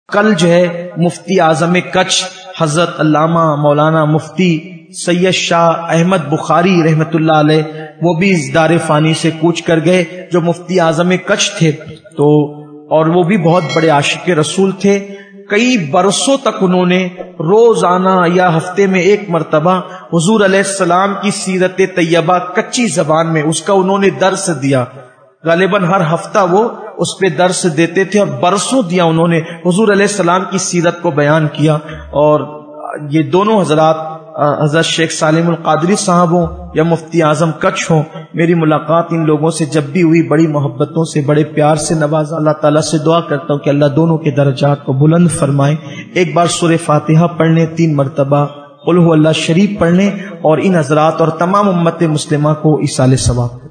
कल जो है मुफ्ती आजम कच्छ हजरत अल्लामा मौलाना मुफ्ती सैयद शाह अहमद बुखारी रहमतुल्लाह अलैह वो भी इस दारे फानी से कूच कर गए, जो मुफ्ती आजम कच्छ थे। तो और वो भी बहुत बड़े आशिक रसूल थे। कई बरसों तक उन्होंने रोजाना या हफ्ते में एक मर्तबा हुजूर अलैहिस्सलाम की सीरत तैयबा कच्ची जबान में उसका उन्होंने दर्स दिया। गालिबन हर हफ्ता वो उस पे दर्स देते थे और बरसों दिया उन्होंने हुजूर अलैहिस्सलाम की सीरत को बयान किया। और ये दोनों हजरात हजरत शेख सालिमुल कादरी साहब हों या मुफ्ती आजम कच्छ हों, मेरी मुलाकात इन लोगों से जब भी हुई बड़ी मोहब्बतों से, बड़े प्यार से नवाजा। अल्लाह ताला से दुआ करता हूँ कि अल्लाह दोनों के दर्जात को बुलंद फरमाए। एक बार सूरह फातिहा पढ़ने, 3 मरतबा कुल हु अल्लाह शरीफ पढ़ने और इन हजरात और तमाम उम्मत मुस्लिमा को इसाले सवाब।